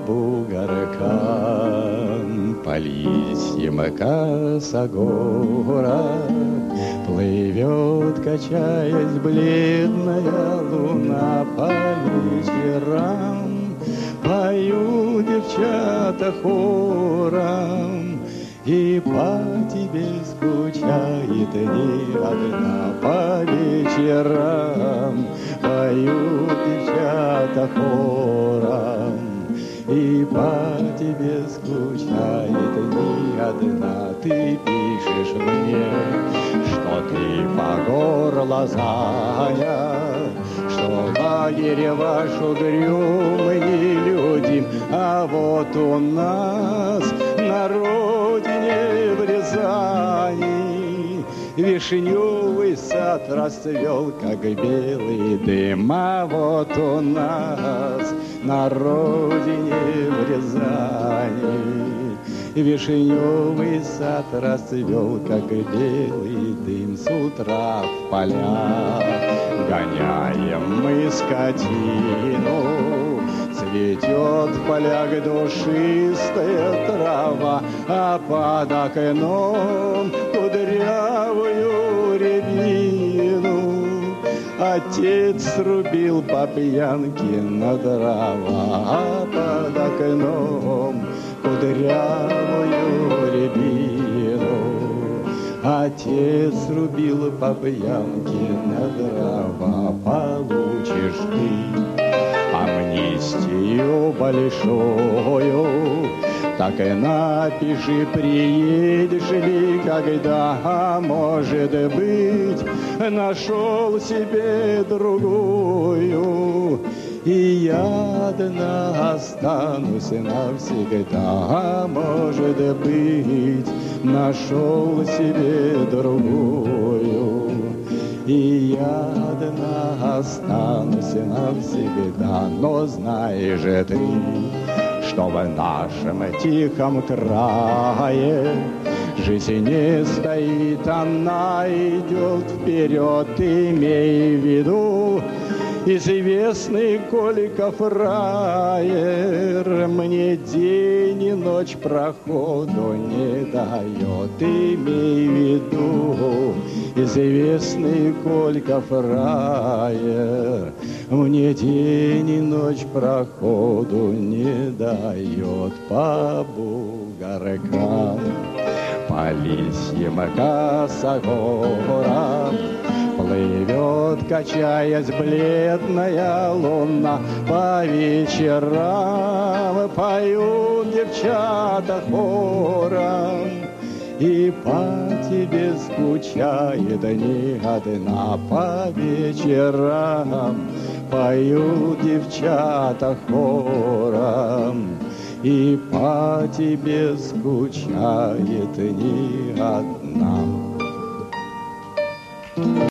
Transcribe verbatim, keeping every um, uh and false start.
бугоркам, по лисьим косогорам плывет, качаясь, бледная луна. По вечерам поют девчата хором, и по тебе скучает не одна. По вечерам поют девчата хором, и по тебе скучает не одна. Ты пишешь мне, что ты по горло занят, что лагерь ваш угрюмый нелюдим, а вот у нас на родине в Рязани вишневый сад расцвел, как белый дым. А вот у нас на родине в Рязани вишневый сад расцвел, как белый дым. С утра в поля гоняем мы скотину, цветет в полях душистая трава, а под окном кудрявую рябину отец срубил по пьянке на дрова. А под окном кудрявую рябину отец срубил по пьянке на дрова. Получишь ты амнистию большую, так и напиши, приедешь ли когда, а может быть, нашел себе другую, и я одна останусь навсегда. А может быть, нашел себе другую, и я одна останусь навсегда. Но знай же ты, что в нашем тихом крае жизнь не стоит, она идет вперед. Имей в виду, известный Колька фраер мне день и ночь проходу не дает. Имей в виду, известный Колька фраер мне день и ночь проходу не дает. По бугоркам, по лисьим косогорам плывет, качаясь, бледная луна. По вечерам поют девчата хором, и по тебе скучает не одна. По вечерам поют девчата хором, и по тебе скучает не одна.